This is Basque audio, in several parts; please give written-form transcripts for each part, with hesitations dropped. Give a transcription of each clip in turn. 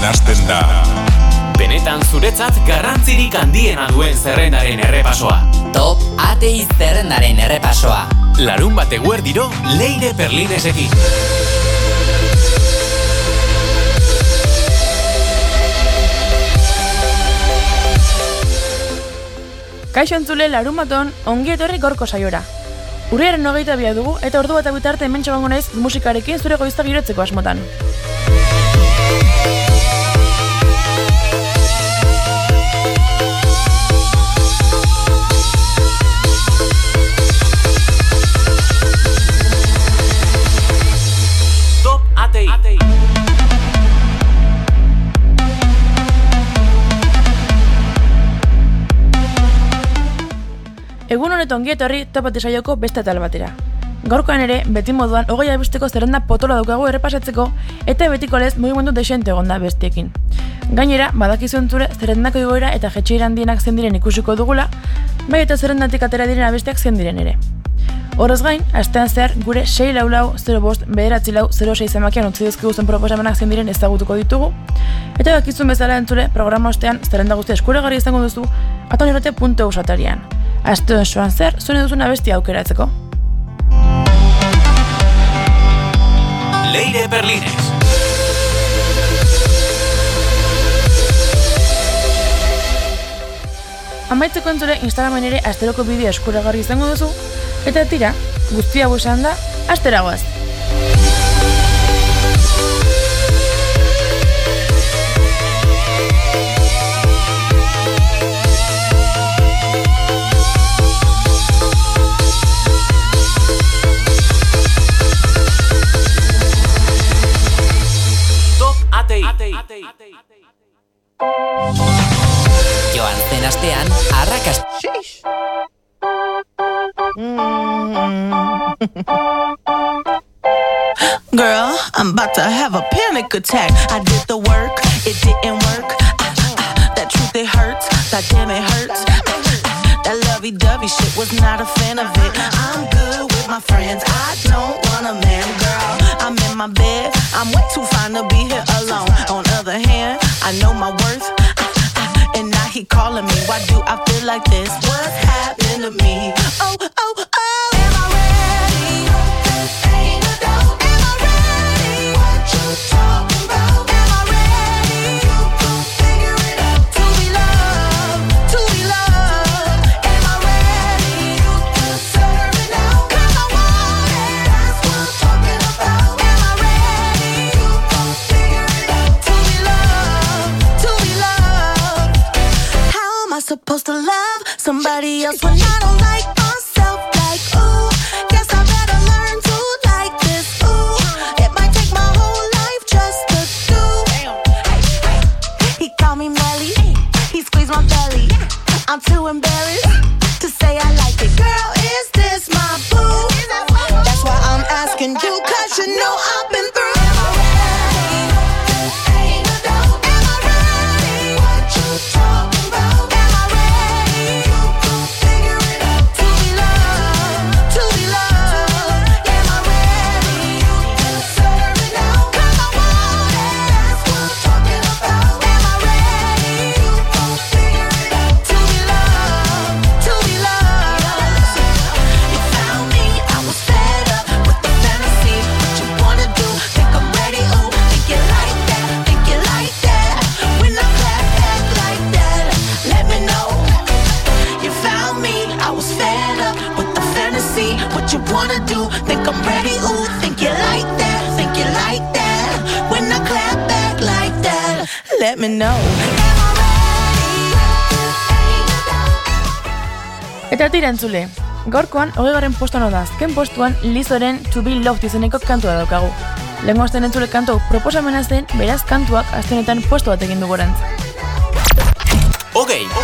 hasten da. Benetan zuretzat garrantzirik handiena duen zerrendaren errepasoa. Top Atei zerrendaren errepasoa. Larunbat eguerdiro Leire Perlinesekin. Kaixo entzule, larunbaton ongi etorri gaurko saiora. Urriaren 22 dugu eta ordu bat bitarte hementxe egongo naiz musikarekin zure goizta girotzeko asmotan. Top Atei. Egun honetan ongi etorri Top Atei saioko beste atal batera. Gaurkoan ere, beti moduan, 20 abesteko zerrenda potoloa daukagu errepasatzeko eta betiko lez mugimendu desente egonda bestiekin. Gainera, badakizu entzure zerrendako igoera eta jetxeira handienak zen diren ikusiko dugula, bai eta zerrendatik atera diren abesteak zen diren ere. Horrez gain, astean zehar gure 644-05-06 zemakian utzi dizkigu zen proposamenak zen diren ezagutuko ditugu, eta bakizun bezala entzule programa ostean zerrenda guztia eskuragarri izango duzu atonirrote.eu satarian. Aste osoan zer, zuen duzun abestia aukeratzeko. Leire Perlines. Amaitzeko entzule Instagramen ere asteroko bideo eskuragarri izango duzu, eta tira, guztia buesan da, asteragoaz. Joan zen astean, arrakast... Girl, I'm about to have a panic attack. I did the work, it didn't work. That truth, it hurts. That damn, it hurts. That lovey-dovey shit, was not a fan of it. I'm good with my friends, I don't want a man, girl. I'm in my bed, I'm way too fine to be here alone. On the other hand, I know my worth. And now he calling me, why do I feel like this? What's happening to me? Oh, oh, oh. Am I ready? Ain't no doubt. Am I ready? What you talking about? Am I ready? You gon' figure it out. To be loved, to be loved. Am I ready? You deserve it now. 'Cause I want it. That's what I'm talking about. Am I ready? You gon' figure it out. To be loved, to be loved. How am I supposed to love somebody else when I don't like myself? Like, ooh, guess I better learn to like this. Ooh, it might take my whole life just to do. He called me Melly, he squeezed my belly. I'm too embarrassed to say I like it. Girl, is this my boo? That's why I'm asking you, 'cause you know I've been through. Am I ready? Ain't no doubt. Am I ready? What you talking about? Am I ready? You gon' figure it out. To be loved, to be loved. Am I ready? You deserve it now. 'Cause I want it. That's what I'm talking about. Am I ready? You gon' figure it out. To be loved, to be loved. You found me, I was fed up with the fantasy. What you wanna do? Think I'm ready? Ooh, think you like that? Think you like that? When I clap back like that, let me know. You found me, I was fed up with the fantasy. What you wanna do? Think I'm ready? Ooh, think you like that? Think you like that? When I clap back like that, let me know. Am I ready? Eta tira entzule, gaurkoan 20. postuan oda azken postuan Lizoren To Be Loved izeneko kantua daukagu. Lehengo azten entzule kantu proposamena zen, beraz kantuak aztenetan postu bat egin dugorantz. Ogei.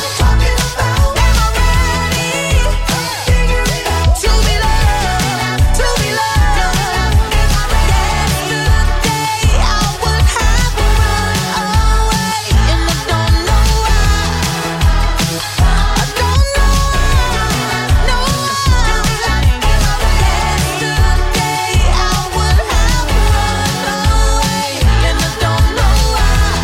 To be loved, to be loved. Yesterday I would have run away, and I don't know why. I don't know why, no why. Yesterday I would have run away, and I don't know why.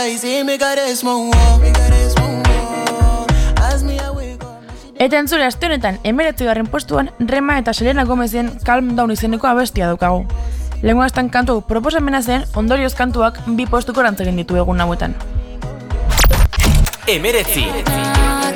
like say me got a small war. Eta entzule aste honetan 19. postuan Rema eta Selena Gomezen Calm Down izeneko abestia daukagu. Lehengo astan kantu proposamena zen, ondorioz kantuak 2 postuko rantzegin ditu egun hauetan. 19.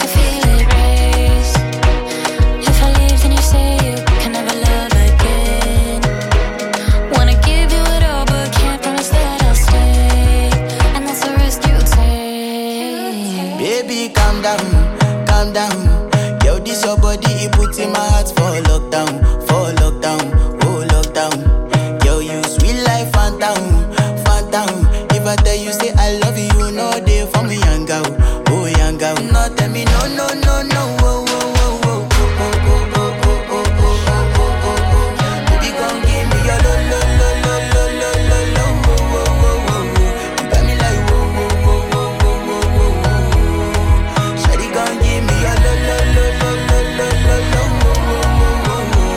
Baby, calm down, calm down. Yo, this your body, it puts in my heart for lockdown, oh lockdown. Yo, you sweet life, phantom, phantom. If I tell you say I love you, no day for me, young girl, oh young girl. No, tell me no, no, no, no, oh, oh, oh, oh, oh, oh, oh, oh, oh, oh, oh, oh. Baby, come give me your lo, lo, lo, lo, lo, lo, lo, lo, oh, oh, oh, oh. You got me like whoa, whoa, whoa, whoa, whoa, whoa, whoa. Shawty, come give me your lo, lo, lo, lo, lo, lo, lo, lo, oh, oh, oh, oh, oh.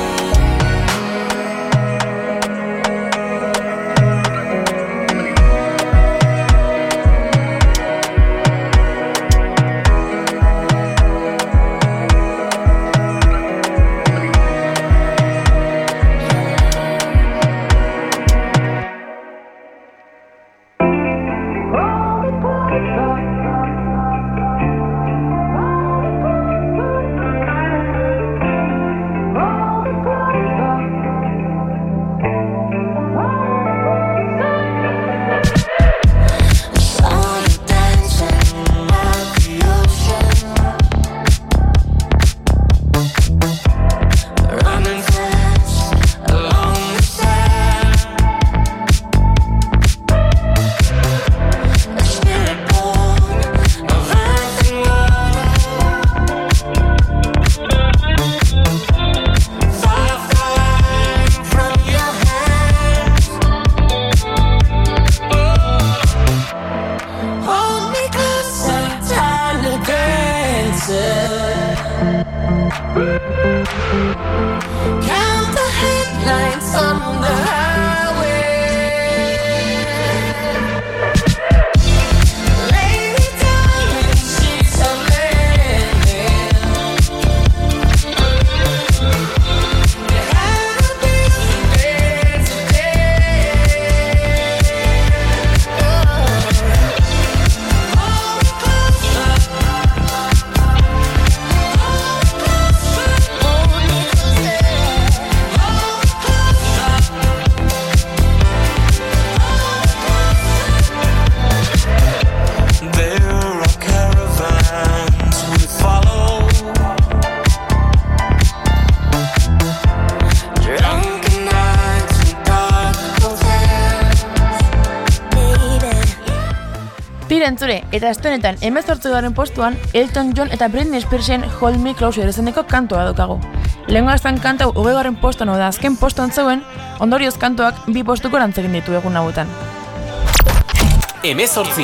Entzure, eta aste honetan 18. postuan Elton John eta Britney Spearsen Hold Me Closer izeneko kantua daukagu. Lehengo astan kantau 20. postuan da azken postuan zeuen, ondorioz kantuak 2 postuko rantzegin ditu egun hauetan. 18.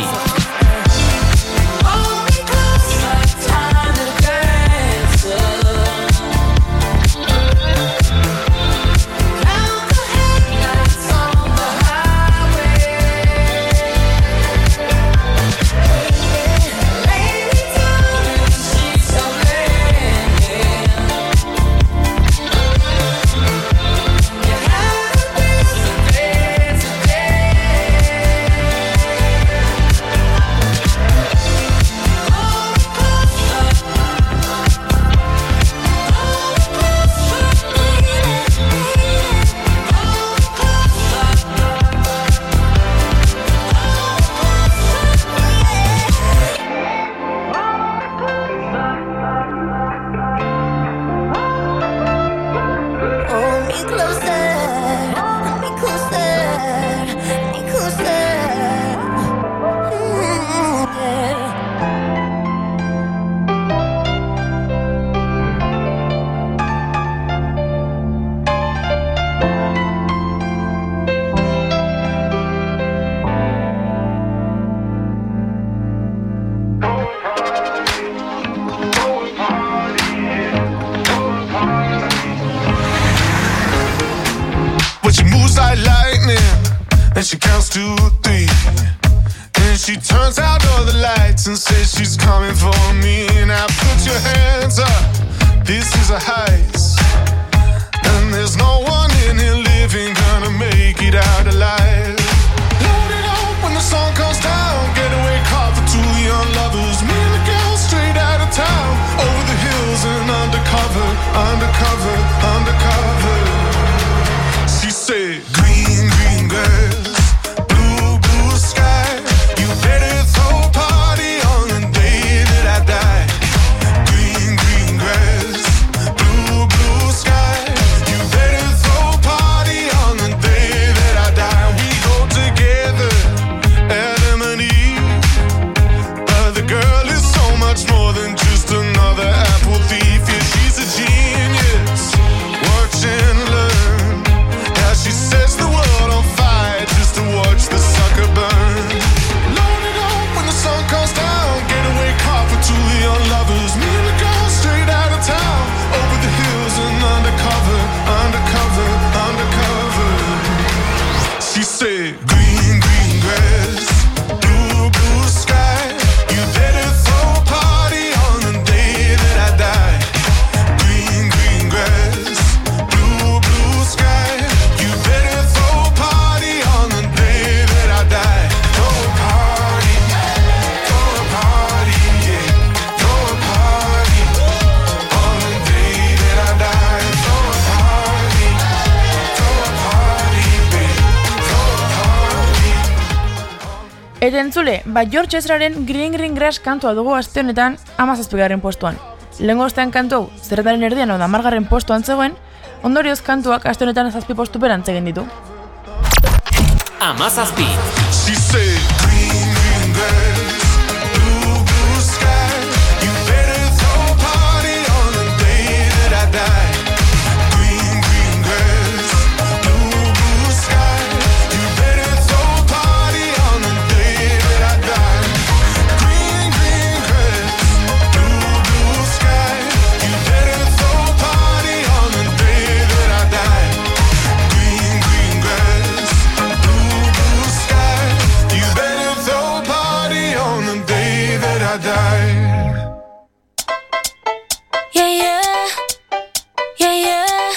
And she counts to 3. Then Then she turns out all the lights and says she's coming for me. Now put your hands up, this is a heist. And there's no one in here living gonna make it out alive. Load it up when the sun comes down. Getaway car for two young lovers. Me and the girl straight out of town. Over the hills and undercover, undercover, undercover. She said, green, green grass, blue, blue sky. You better throw a party on the day that I die. Green, green grass, blue, blue sky. You better throw a party on the day that I die. We go together, Adam and Eve. But the girl is so much more than just another apple thief. Yeah, she's a genius. Watch and learn. How she sets the world on fire just to watch the sucker burn. Load it up when the sun comes down. Getaway car for two young lovers. Me and the girl straight out of town. Over the hills and undercover, undercover, undercover. She said, green, green grass, blue, blue sky. You better throw a party on the day that I die. Green, green grass, blue, blue sky. You better throw a party on the day that I die. Throw a party, yeah. Throw a party on the day that I die. Throw a party, babe. Throw a party. Eta entzule, George Ezraren Green Green Grass kantua dugu aste honetan 17. postuan. Lehengo ostean kantu hau, zerretaren erdian hau da 10. postuan zegoen, ondorioz kantuak aste honetan 7 postu berantz egin ditu. 17. She said, green, green grass, blue, blue sky. You better throw a party on the day that I die. Green, green grass, blue, blue sky. You better throw a party on the day that I die. Green, green grass, blue, blue sky. You better throw a party on the day that I die. Green, green grass, blue, blue sky. You better throw a party on the day that I die. Yeah, yeah, yeah, yeah.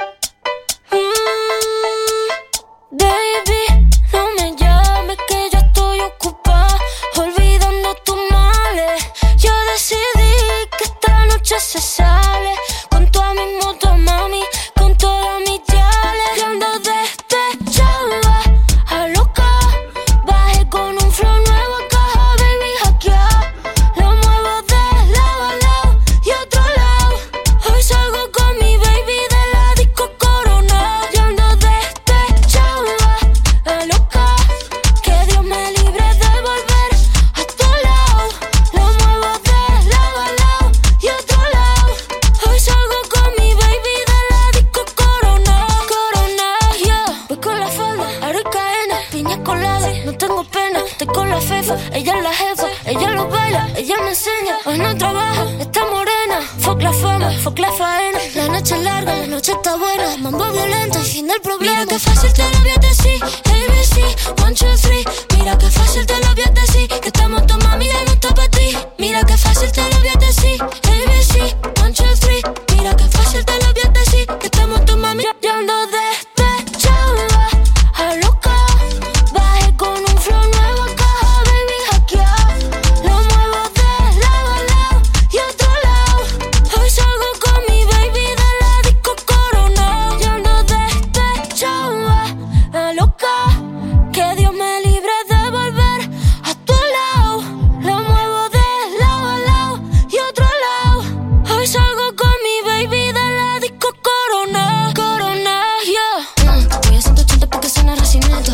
Baby, no me llames que yo estoy ocupada, olvidando tus males. Yo decidí que esta noche se sale con toda mi moto, mami, con todas mis yales. Yo ando despechada, a loca, bajé con un flow nuevo a caja, baby, hackeado. Lo muevo de lado a lado y otro lado. Hoy salgo con mi baby de la disco Corona. Yo ando despechada, a loca, que Dios me libre de volver a tu lado. Lo muevo de lado a lado y otro lado. Hoy salgo con mi baby de la disco Corona. Corona, yeah. Voy con la falda, aro y cadena, piña colada, no tengo pena. Estoy con la fefa, ella es la jefa, ella lo baila, ella me enseña. Hoy no trabaja, está morena. Fuck la fama, fuck la faena. La noche es larga, la noche está buena. Mambo violento y fin del problema. Mira que fácil te lo voy a decir, ABC, 1, 2, 3. Mira que fácil te lo voy a decir, que estamos tu mami ya no está pa' ti. Mira que fácil te lo voy a decir, ABC, 1, 2, 3. Mira que fácil te lo voy a decir, que estamos tu mami. Yo ando despechada, a loca, bajé con un flow nuevo a caja, baby, hackeado. Lo muevo de lado a lado y otro lado. Hoy salgo con mi baby de la disco Corona. Yo ando despechada, a loca, que Dios me libre de volver a tu lado. Lo muevo de lado a lado y otro lado. Hoy salgo con mi baby de la disco Corona. Corona, yeah. Voy a 180 porque suena Racimiento.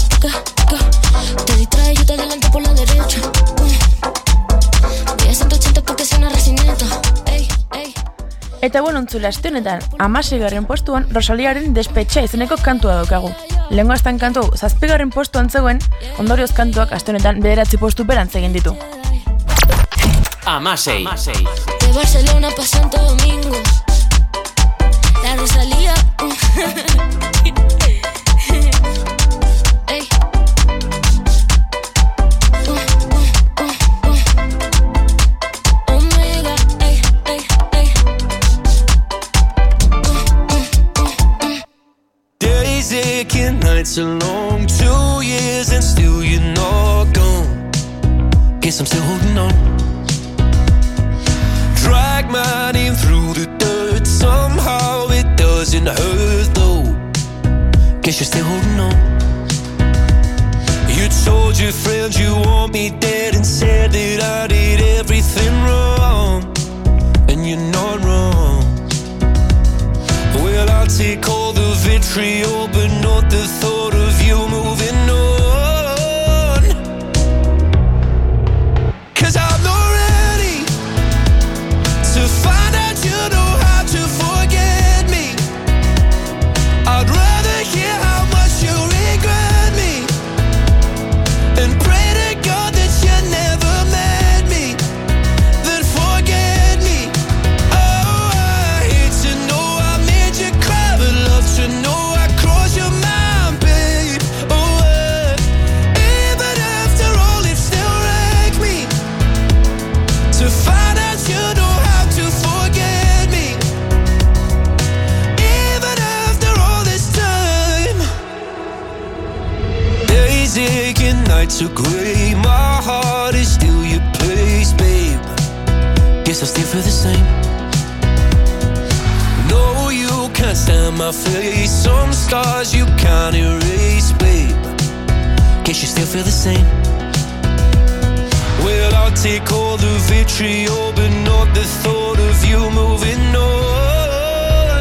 Te distrae, yo te adelanto por la derecha. Voy a 180 porque suena Racimiento. Ey, ey. Eta bueno, entzule, aste honetan 16. postuan Rosaliaren Despetxa izeneko kantua daukagu. Lehengo astan kantu 7. postuan zegoen, ondorioz kantuak aste honetan 9 postu berantz egin ditu. 16. De Barcelona pa' Santo Domingo, la Rosalía. Ey. nights are long, 2 years and still you're not gone. Guess I'm still holding on. Drag my name through the dirt, somehow it doesn't hurt though. Guess you're still holding on. You told your friends you want me dead and said that I did everything wrong. And you're not wrong. Well, I'll take all the vitriol, but not the thought of you moving on. 'Cause I'm not ready to find out you know how to forget me. I'd rather hear how much you regret me and pray to God that you never met me, then forget me. Oh, I hate to know I made you cry, but love to know I crossed your mind, babe. Oh, even after all, it still wrecked me to find out you know how to forget me. Even after all this time, days ache and nights are grey. My heart is still your place, babe. Guess I still feel the same. No, you can't stand my face. Some scars you can't erase, babe. Guess you still feel the same. Well, I'll take all the vitriol, but not the thought of you moving on.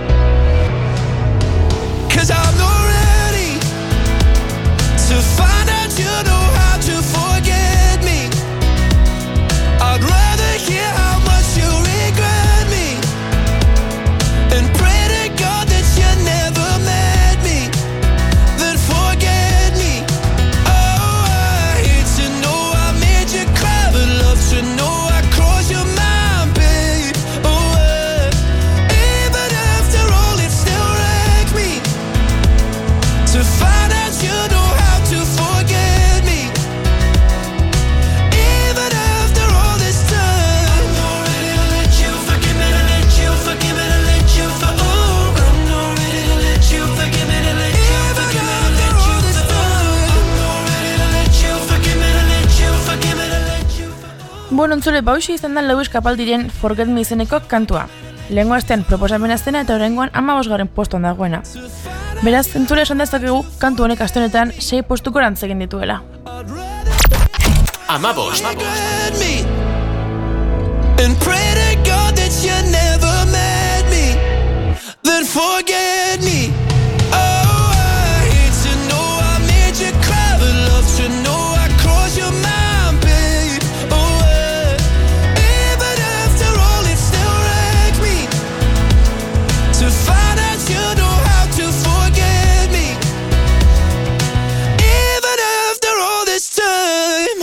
'Cause I'm not ready to find out you know how to forget me. I'd rather hear how much you regret me and pray to God that you never met me, then forget me. Oh, I hate to know I made you cry, but love to know I crossed your mind, babe. Oh, even after all, it still wrecked me to find out you know how to forget me. Even after all this time, I'm not ready to let you forgive me, to let you forgive me, to let you for. Oh, I'm not ready to let you forgive me, to let you forgive me, to let you for. I'm not ready to let you forgive me, to let you forgive me, to let you for. Bueno, entzule, bauxi izan da Lewis Capaldiren Forget Me izeneko kantua. Lehengo astean proposamena zena eta oraingoan 15. postuan dagoena. Beraz, entzule esan dezakegu kantu honek aste honetan 6 postuko erantz egin dituela. Amabost. Forget me and pray to God that you never met me, then forget me. Oh, I hate to know I made you cry, but love to know I crossed your mind, babe. Oh, even after all, it still wrecked me to find out you know how to forget me. Even after all this time.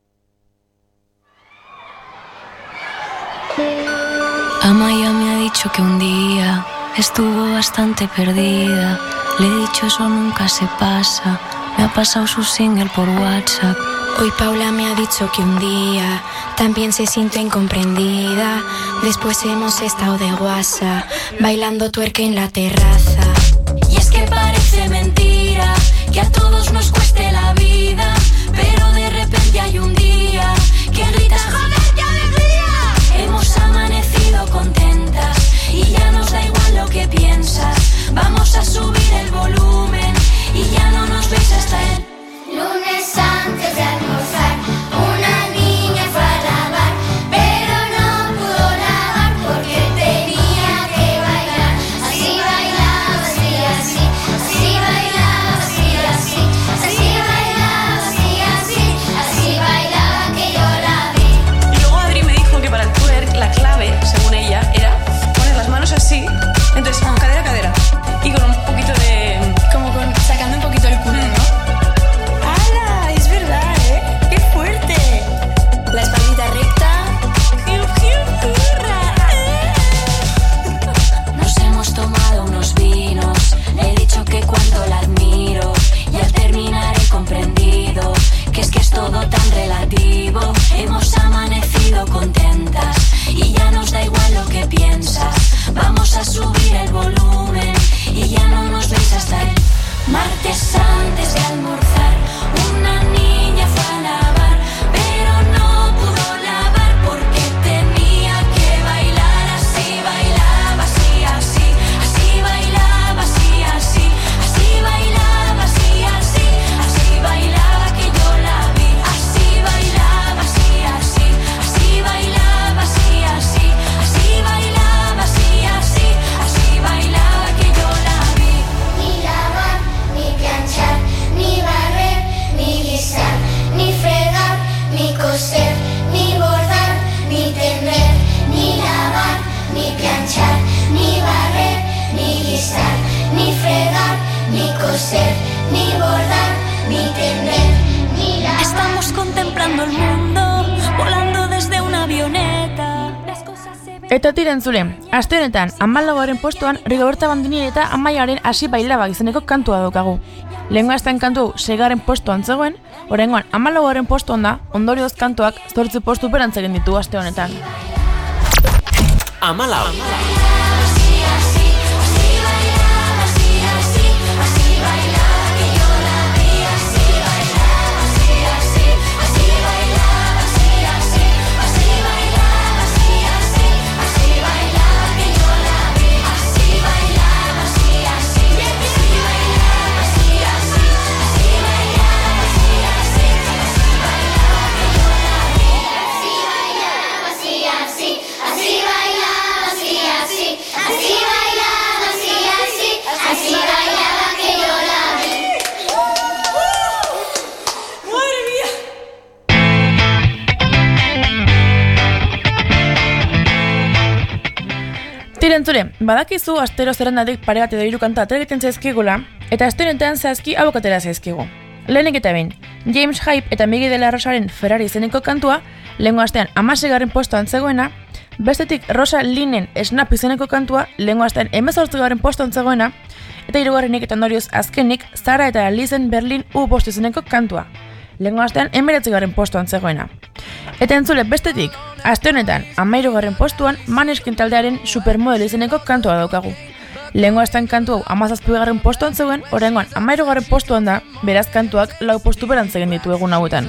Amaya me ha dicho que un día estuvo bastante perdida. Le he dicho eso nunca se pasa. Me ha pasado su single por WhatsApp. Hoy Paula me ha dicho que un día también se siente incomprendida. Después hemos estado de guasa, bailando twerk en la terraza. Y es que parece mentira que a todos nos cueste la vida, pero de repente hay un día que gritas ¡joder, qué alegría! Hemos amanecido contentas y ya nos da igual lo que piensas. Vamos a subir el volumen y ya no nos veis hasta el lunes antes de almorzar. Una niña fue a lavar, pero no pudo lavar porque tenía que bailar. Así bailaba, así, así, así bailaba. días antes de almorzar, una niña fue a lavar, pero no pudo lavar porque tenía que bailar. Así bailaba, así, así, así bailaba, así, así, así bailaba, así, así, así bailaba que yo la vi. Así bailaba, así, así, así bailaba, así, así, así bailaba, así, así, así bailaba que yo la vi. Ni lavar, ni planchar, ni barrer, ni guisar, ni fregar, ni coser, ni bordar, ni tender. Ni lavar, ni planchar, ni barrer, ni guisar, ni fregar, ni coser, ni bordar, ni tender. Ni lavar. Estamos contemplando el mundo, volando desde una avioneta. Las cosas se ven. Eta tira entzule, aste honetan 14. postuan Rigoberta Bandini eta Amaiaren Hasi bailaba izeneko kantua daukagu. Lehengo astean kantu hau 6. postuan zegoen, oraingoan 14. postuan da, ondorioz kantuak 8 postu berantz egin ditu aste honetan. 14. Tirentzule, badakizu astero zerrendatik pare bat edo 3 kanta atera egiten zaizkigula, eta aste honetan zehazki hauek atera zaizkigu. Lehenik eta behin, James Hype eta Miguel de la Rosaren Ferrari izeneko kantua, lehengo astean 16. postuan zegoena, bestetik Rosa Linen Snap izeneko kantua, lehengo astean 18. postuan zegoena, eta 3. eta ondorioz azkenik Zara eta Lizen Berlin U5 izeneko kantua, lehengo astean 19. postuan zegoena. Eta entzule bestetik, aste honetan 13. postuan Maneskin taldearen Supermodel izeneko kantua daukagu. Lehengo astean kantu hau 17. postuan zegoen, oraingoan 13. postuan da, beraz kantuak 4 postu berantz egin ditu egun hauetan.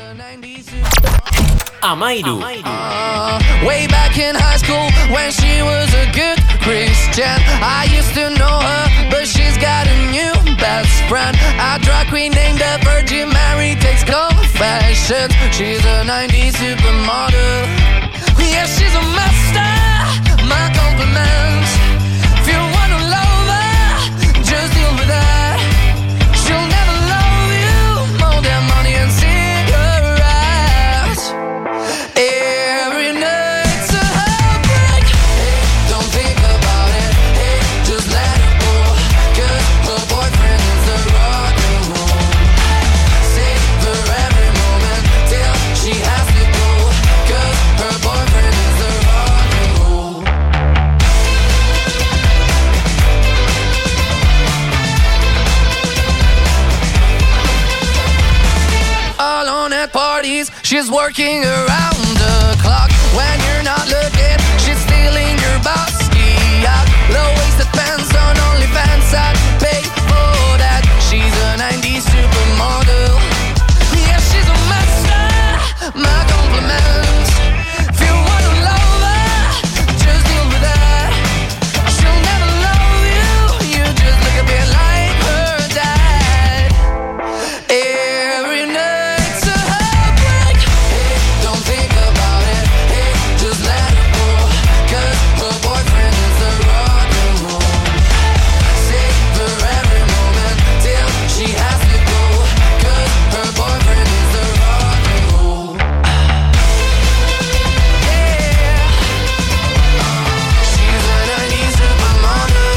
13. Way back in high school when she was a good Christian, I used to know her, but she's got a new best friend, a drag queen named the Virgin Mary, takes confessions. She's a 90s supermodel. Yeah, she's a master. My compliments. If you wanna love her, just deal with her. She'll never love you more than money and cigarettes. Every night's a heartbreak. Hey, don't think about it. Hey, just let it go. 'Cause her boyfriend is the rock and roll. Savor every moment till she has to go. 'Cause her boyfriend is the rock and roll. Alone at parties, she's working around the clock. When you're not looking, she's stealing your bossy out. Low-waisted pants on OnlyFans, I'd pay for that. She's a 90s supermodel. Yeah, she's a master. My compliments. If you wanna love her, just deal with her. She'll never love you. You just look a bit like her dad. Every night's a heartbreak. Hey, don't think about it. Hey, just let it go. 'Cause her boyfriend is the rock and roll. Savor every moment till she has to go. 'Cause her boyfriend is the rock and roll. Yeah. She's a 90s supermodel.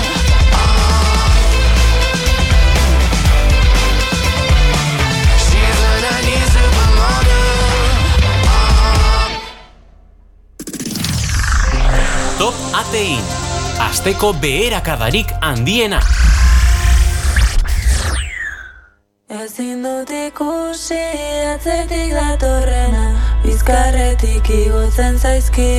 She's a 90s supermodel. Top ATI. Asteko beherakadarik handiena. Ezin dut ikusi atzetik datorrena, bizkarretik igotzen zaizki.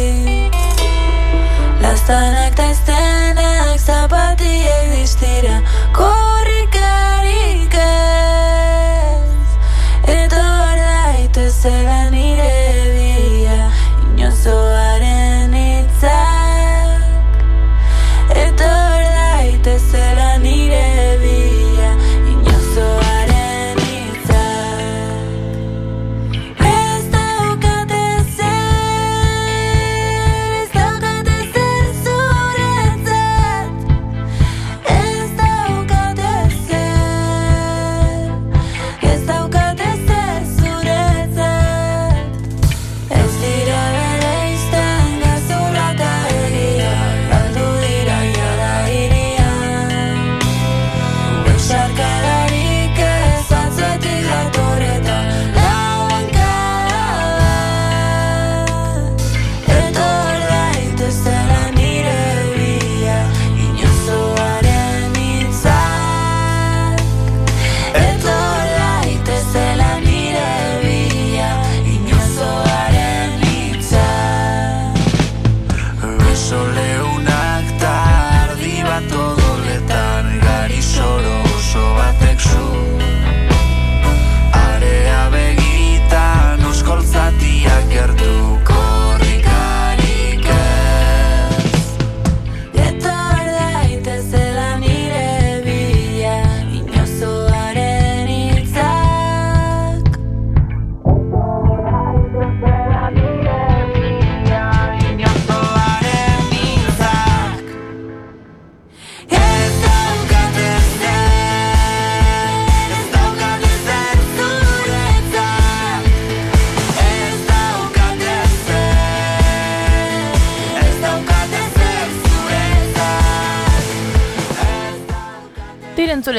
Laztanak ta iztenak zapatiek distira, korrikarik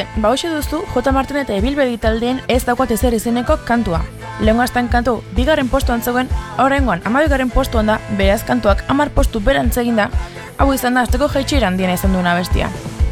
hoxe duzu J. Martin eta Ibilbegi taldeen Ez daukat ezer izeneko kantua. Lehengoaztan kantu, 2. postuan zegoen, horrengoan 12. postuan da, beraz kantuak 10 postu berantz egin da, hau izan da asteko jaitsiera handiena izan duena bestia.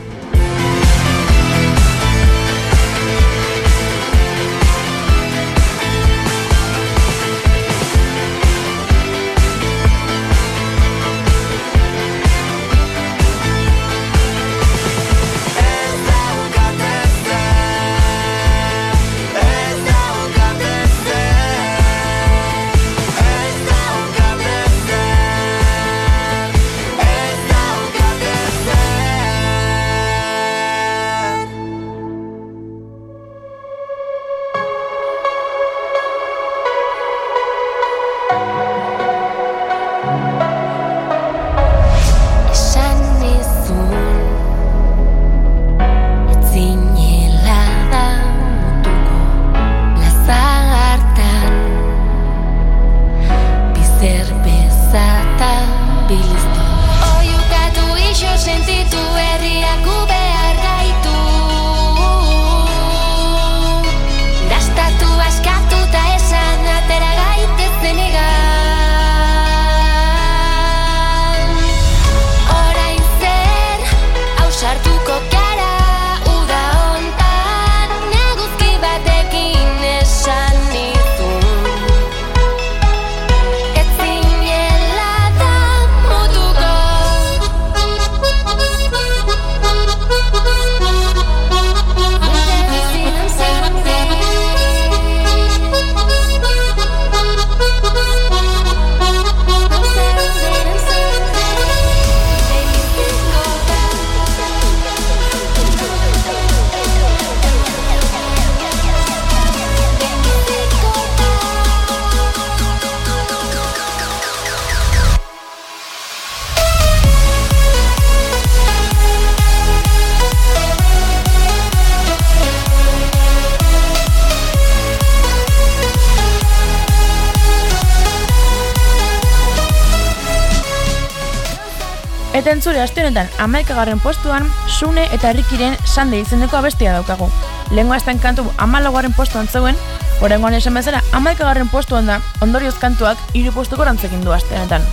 Eta entzule aste honetan 11. postuan Sune eta Rikiren Sande izeneko abestia daukagu. Lehengoazten kantu 14. postuan zegoen, oraingoan esan bezala 11. postuan da, ondorioz kantuak 3 postu gorantzekin du aste honetan.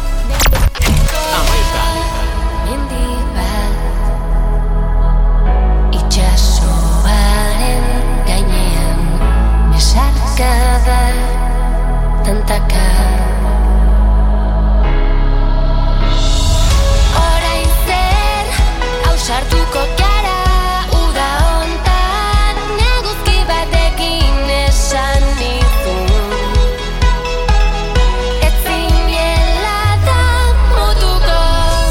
Itxasoaren gainean besarkada tantaka. Sartuko gara uda hontan, neguzki batekin esan nizun. Ez zinela da mutuko.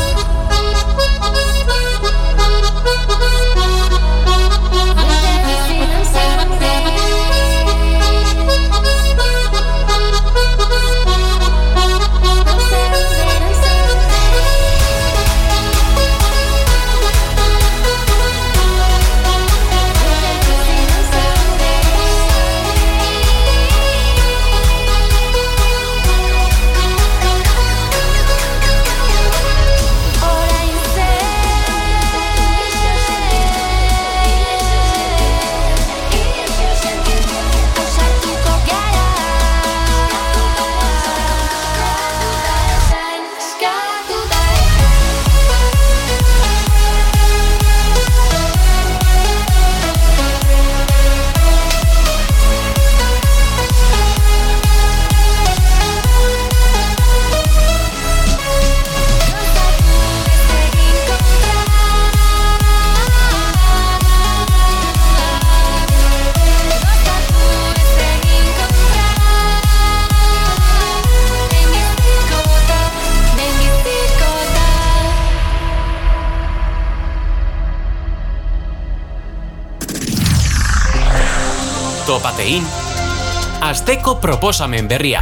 Topatein, asteko proposamen berria.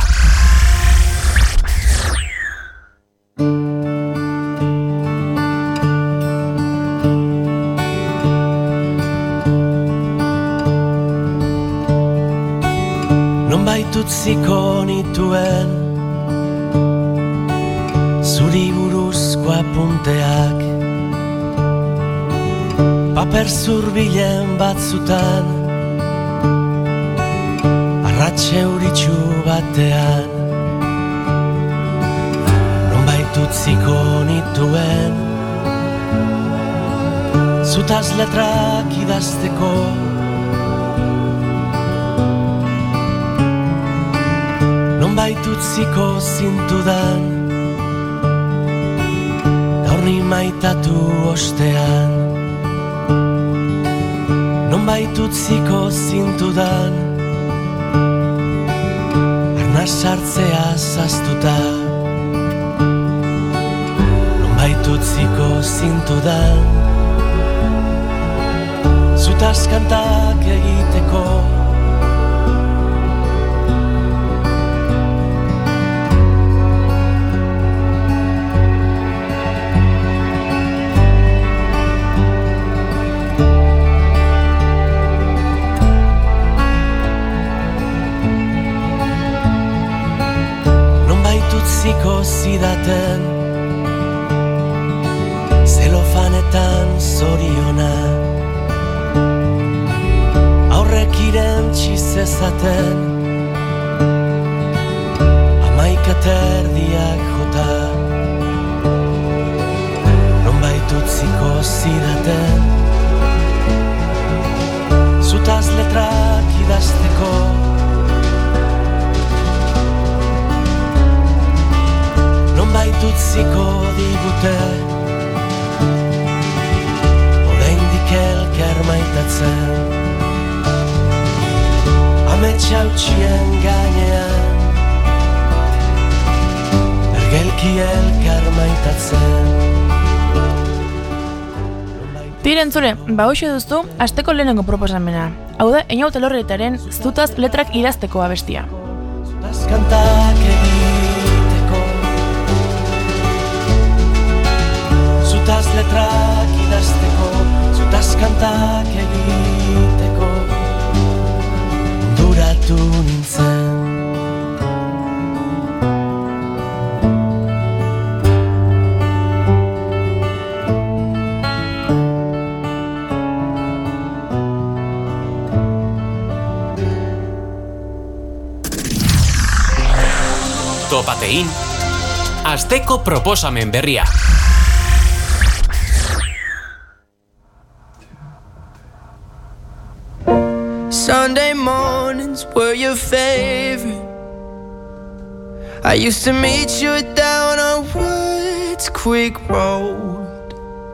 Nonbait utziko nituen zuri buruzko apunteak, paper zurbilen batzutan, arratxe euritxu batean, nonbait utziko nituen, zutaz letrak idazteko. Nonbait utziko zintudan, gaur ni maitatu ostean. Nonbait utziko zintudan, arnaz sartzea zaztuta. Nonbait utziko zintudan, zutaz kantak egiteko. Nonbait utziko zidaten, zelofanetan zoriona, aurrek irentsi zezaten, amaika terdiak jota. Nonbait utziko zidaten, zutaz letrak idazteko. Nonbait utziko digute, oraindik elkar maitatzen, ametsa utxien gainean, ergelki elkar maitatzen. Tirentzule, hoxe duztu asteko lehenengo proposamena. Hau da, Einaute Elorrietaren zutaz letrak idazteko abestia. Zutaz kantak egiteko, zutaz letrak idazteko, zutaz kantak egiteko, duratu nintzen. Topatein, asteko proposamen berria. Sunday mornings were your favorite. I used to meet you down on Woods Creek Road.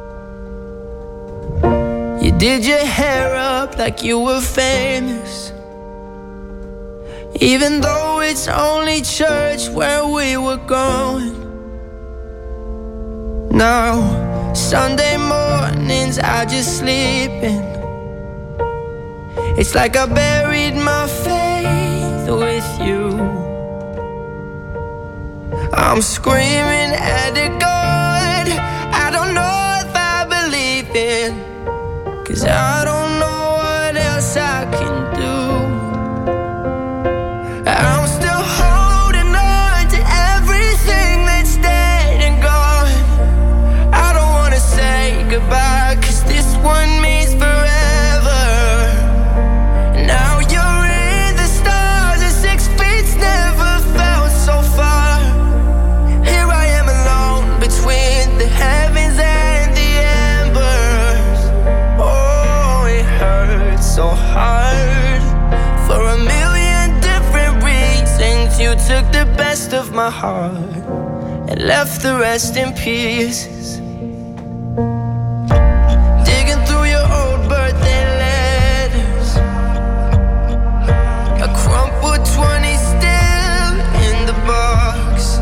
You did your hair up like you were famous, even though it's only church where we were going. Now, Sunday mornings I just sleep in. It's like I buried my faith with you. I'm screaming at a God I don't know if I believe in, 'cause I don't know what else I can do. I'm still holding on to everything that's dead and gone. I don't wanna say goodbye, 'cause this one means forever. Now you're in the stars and 6 feet's never felt so far. Here I am alone between the heavens and the embers. Oh, it hurts so hard. For a million different reasons, you took the best of my heart and left the rest in pieces. Digging through your old birthday letters, a crumpled 20 still in the box.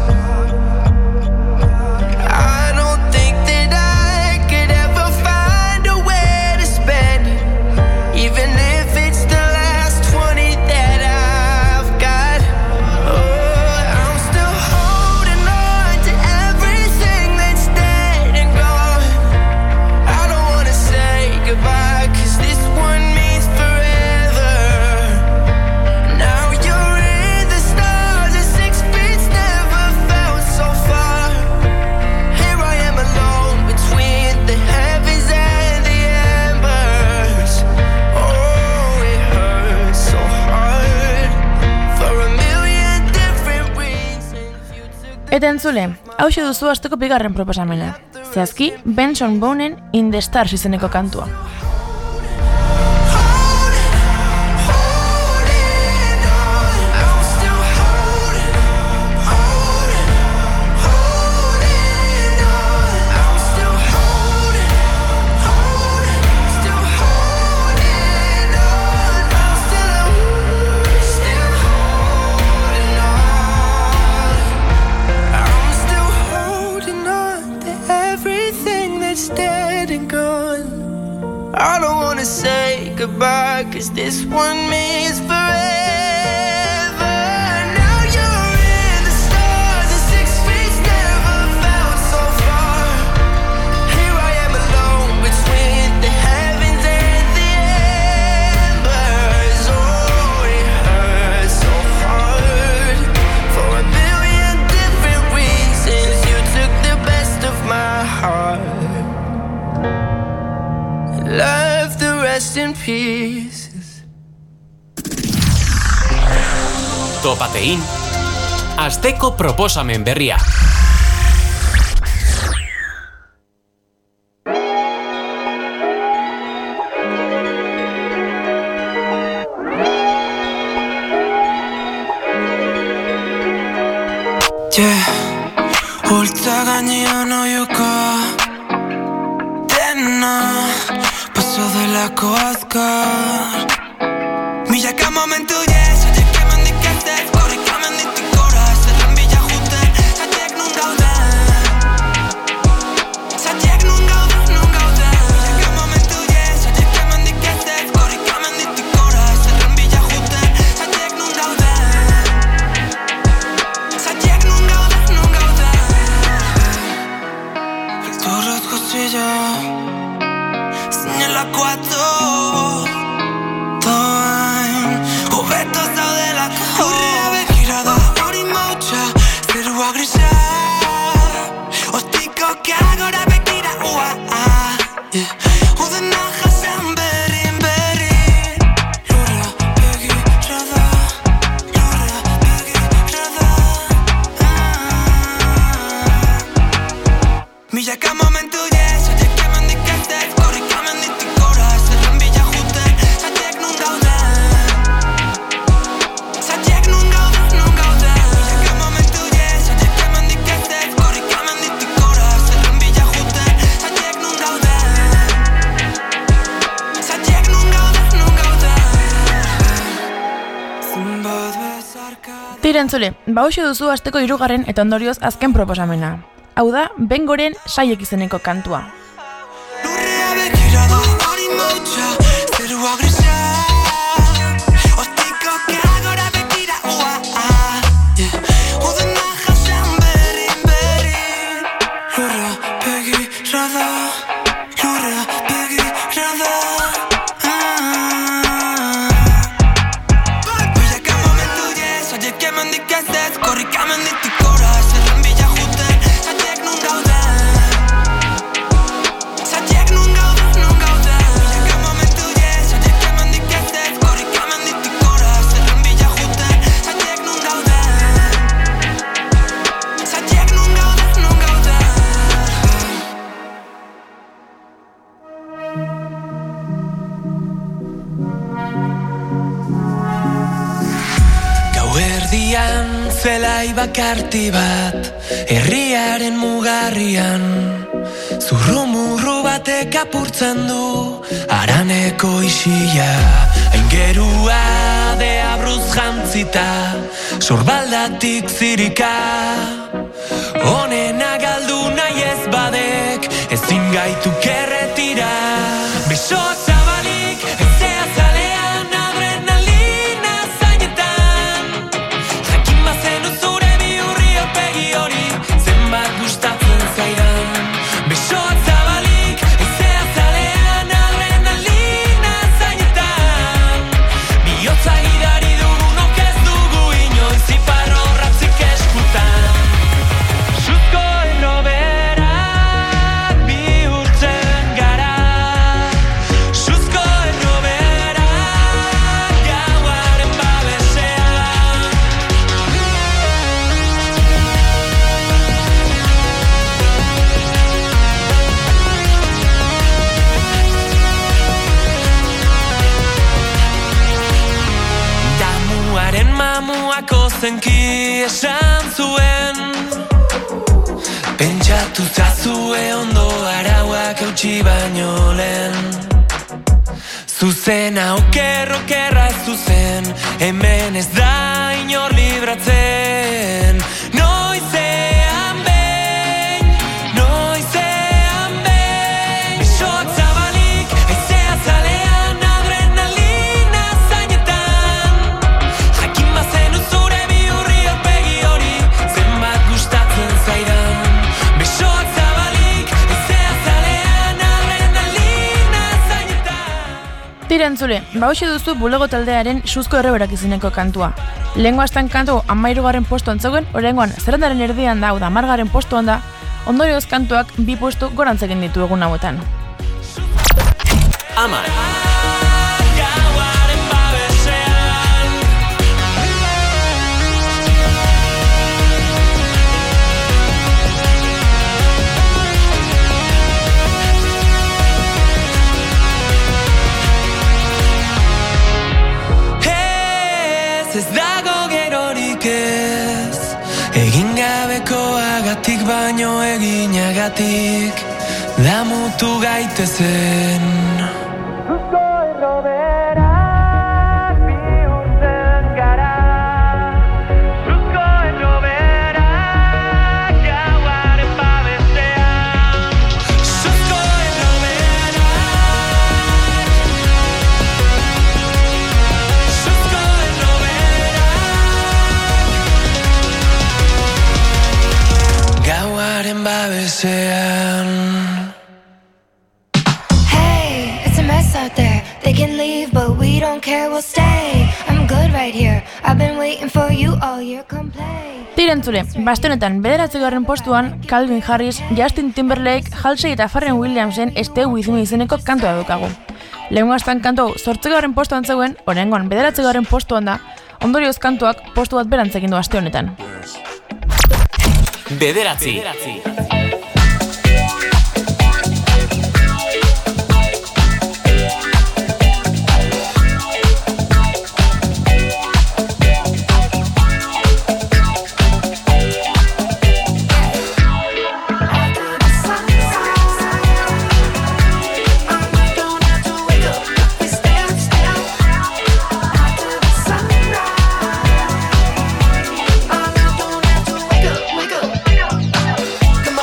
I don't think that I could ever find a way to spend it, even if it's the last 20 that I've got. Oh, I'm still holding on to everything that's dead Eta entzule, hauxe duzu asteko bigarren proposamena. Zehazki, Benson Bonen In the Stars izeneko kantua. I don't wanna say goodbye, 'cause this one means forever. Now you're in the stars, and 6 feet never felt so far. Here I am alone between the heavens and the embers. Oh, it hurts so hard. For a billion different reasons, you took the best of my heart. Left the rest in pieces. Topatein, asteko proposamen berria. Holtzaga nion oiuka dena paso delako azkar. Milaka momentu zaitek eman dikazet, korrik eman ditik gora, zerren bila juten, zaitek nun gauden. Zaitek nun gauden, nun gauden. Milaka momentu zaitek eman dikazet, korrik eman ditik gora, zerren bila juten, zaitek nun gauden. Zaitek nun gauden, nun gauden. Rektorrat gozila zinelako atzo doain hobeto zaudelako. Horrea begirada hori mautxa, zerua grisa ostiko kagora begira ua. Udena jasan berrin berrin. Lurra begirada, lurra begirada. Milaka momentu zaitek eman dikazet, korrik eman ditik gora, zerren bila juten, zaitek nun gauden. Zaitek nun gauden, nun gauden. Milaka momentu zaitek eman dikazet, korrik eman ditik gora, zerren bila juten, zaitek nun gauden. Zaitek nun gauden, nun gauden. Zenbat bezarka. Tira entzule, hauxe duzu asteko 3. eta ondorioz azken proposamena. Hau da, Bengoren Saiek izeneko kantua. Lurrea begirada hori mautxa, zerua grisa ostiko kagora begira ua. Udena jasan berrin berrin. Lurra begirada, lurra begirada. Milaka momentu zaitek eman dikazet, korrik eman ditik gora, zerren bila juten, zaitek nun gauden. Zaitek nun gauden, nun gauden. Milaka momentu zaitek eman dikazet, korrik eman ditik gora, zerren bila juten, zaitek nun gauden. Zaitek nun gauden, nun gauden. Gauerdian zelai bakarti bat, herriaren mugarrian, zurrumurru batek apurtzen du haraneko isila. Aingerua deabruz jantzita, sorbaldatik zirika. Honena galdu nahi ez badek, ezin gaitu kerretira. Besoak zabalik, ezea zalean, adrenalina zainetan. Jakin bazenu zure bihurri aurpegi hori, zenbat gustatzen zaidan. Besoak zabalik, ezea zalean, adrenalina zainetan. Bihotza gidari dugunok ez dugu inoiz iparrorratzik eskutan. Suzko eroberak bihurtzen gara. Bako zenki esan zuen Pentsatu zazue ondo arauak eutxi baino lehen Zuzena okerra zuzen Hemen ez da inor libratzen Noizean behin Besoak zabalik Aizea zalean adrenalina zainetan Jakin bazen uzure bihurri aurpegi hori Zenbat gustatzen zaidan Besoak zabalik Aizea zalean adrenalina zainetan Tira entzule, hauxe duzu bulego taldearen Suzko Erreberak izeneko kantua. Lehengo astan kantu 13. postuan zegoen, oraingoan zerrendaren erdian da, hau da 10. postuan da, ondorioz kantuak 2 postu gorantzekin ditu egun hauetan. Ama. Ez dago gerorik ez Egin gabekoagatik baino eginagatik Damutu gaitezen Zuzko erroberak bihurtzen gara Zuzko erroberak gauaren babesean Zuzko gauaren babesean Hey, it's a mess out there. They can leave, but we don't care, we'll stay. I'm good right here. I've been waiting for you all year, come play. Tirentzule, bastonetan 9. postuan Calvin Harris, Justin Timberlake, Halsey eta Pharrell Williamsen Stay With Me izeneko kantua daukagu. Lehengo astan kantu 8. postuan zegoen, oraingoan 9. postuan da, ondorioz kantuak postu bat berantzekin du aste honetan. Bederatzi. Come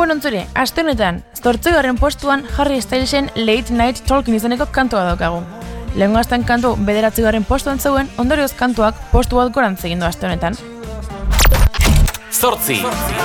Bueno, entzure, aste honetan, 8. postuan Harry Stylesen Late Night Talking izeneko kantua daukagu. Lehengo astan kantu 9. postuan zeuen, ondorioz kantuak postu bat gorantz egin du aste honetan. 8.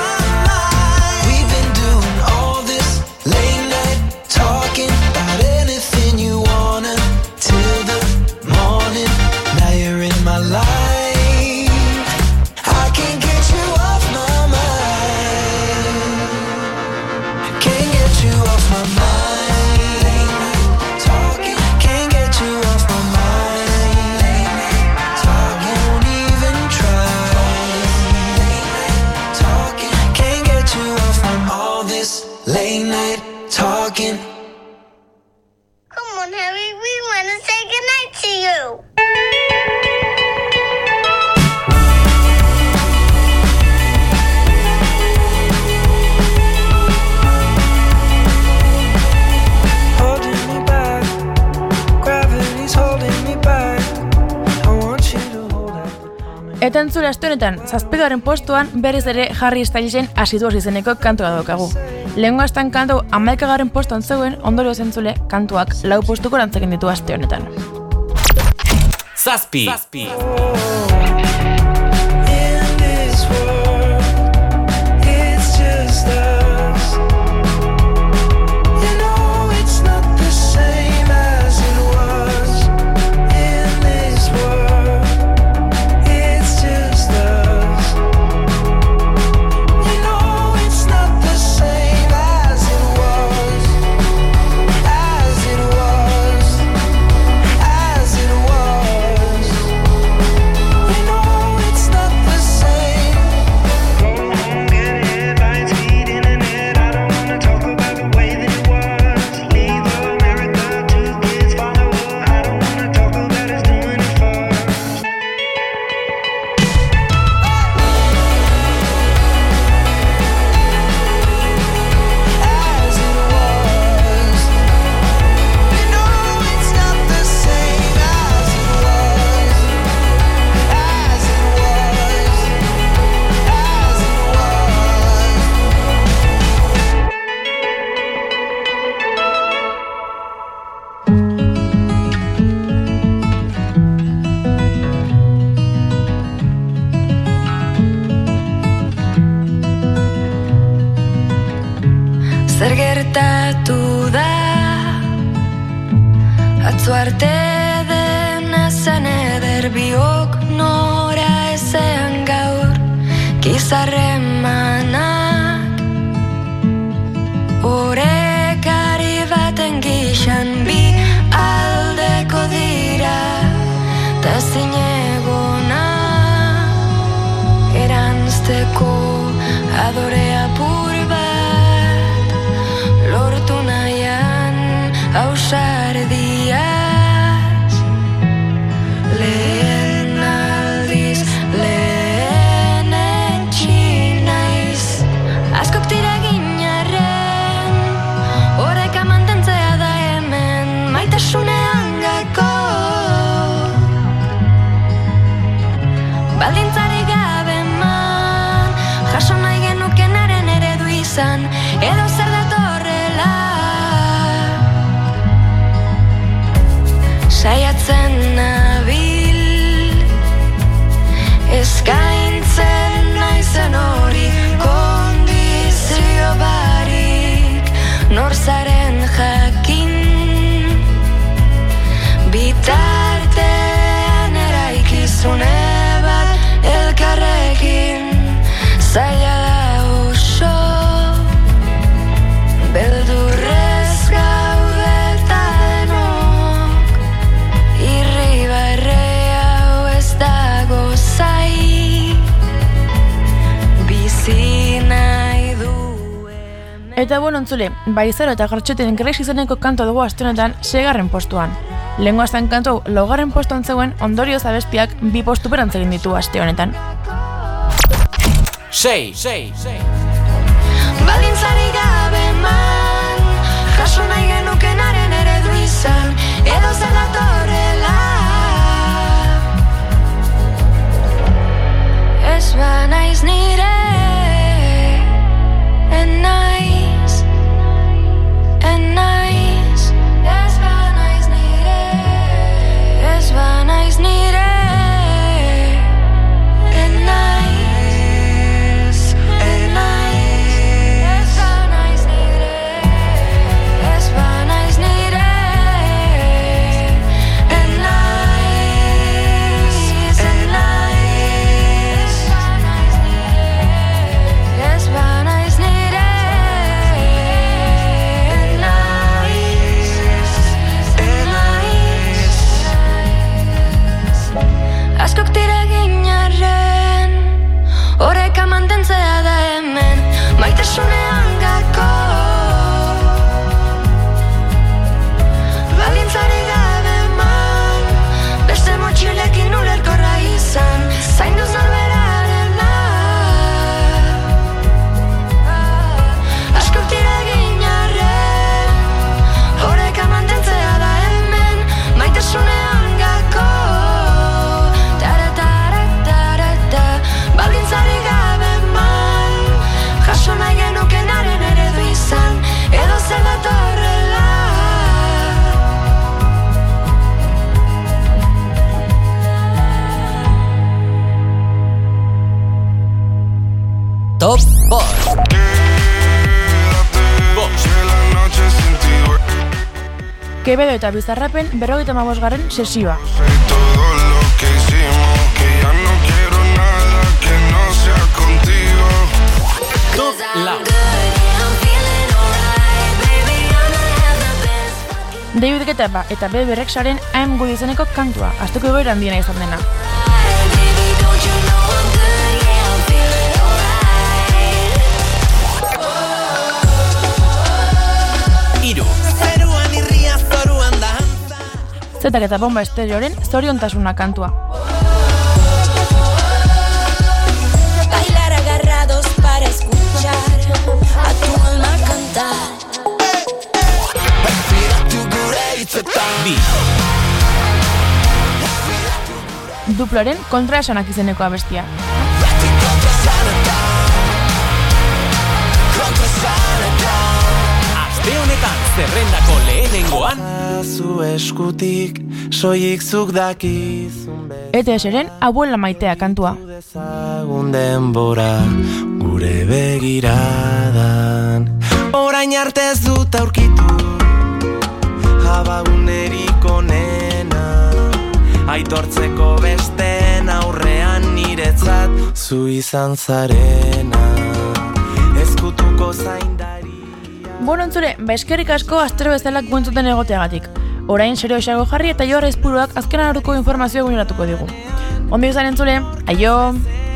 Eta entzule aste honetan, 7. postuan berriz ere Harry Stylesen Asiduos izeneko kantua daukagu. Lehengo astan kantu 11. postuan zeuen, ondorioz entzule kantuak 4 postuko rantzekin ditu aste honetan. 7. Zer gertatu da atzo arte dena zen eder biok nora ezean gaur gizarremanak orekari baten gixan bi aldeko dira ta zinegona eranzteko adore apur lortu nahian ausardiaz lehen aldiz lehen etxinaiz askok tira ginarren horreka mantentzea da hemen maitasunean gako baldintzari gabe man jaso nahi genukenaren eredu izan edo zer datorrela saiatzen nabil eskaintzen naizen hori kondizio barik nor zaren jakin bitartean eraikizune bat elkarrekin zaila da oso beldurrez gaude eta denok irribarre hau ez dago zai bizi nahi du. Eta bueno, entzule, Baizero eta Gartxoten Greix izeneko kantu dugu aste honetan 6. postuan. Lehengo astan kantu 4. postuan zeuen, ondorioz abestiak 2 postu berantz egin ditu aste honetan. 6. Baldintzari gabe man jaso nahi genukenaren eredu izan edo zer datorrela ez banaiz nire enaiz maitasunean gako. Balintzarik gabe eman, beste motxilekin ulerkorra izan, zainduz norberarena. Askok tira egin arren, horreka mantentzea da hemen, maitasunean gako. Tara-tara-tara-ta, baldintzarik gabe eman, jaso nahi genukenaren eredu izan, edo zer datorrela. Top Bost. Quevedo eta Bizarrapen 55. sesioa. Top Lau. David Guetta eta Bebe Rexharen I'm Good izeneko kantua, asteko egoera handiena izan dena. Zetak eta Bomba Estereoren Zoriontasuna kantua. Bailar agarrados para escuchar a tu alma cantar. Bi. Duploren Kontraesanak izeneko abestia. Aste honetan zerrendako lehenengoan zu eskutik soilik zuk dakizun ETS-ren Abuela Maitea kantua. bezagun denbora gure begiradan. Orain arte ez dut aurkitu abagunerik onena, aitortzeko besteen aurrean niretzat zu izan zarena, ezkutuko zaindari. Bueno, entzure, eskerrik asko astero bezala guentzuten egoteagatik. Orain serio esago jarri eta Joar Ezpuruak azkenan aruko informazioa eguneratuko digu. Ondo izan entzule, aio!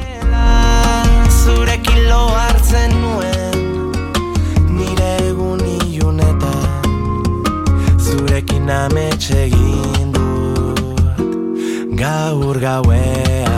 Zurekin lo hartzen nuen, nire egun ilunetan, zurekin amets egin dut, gaur gauean.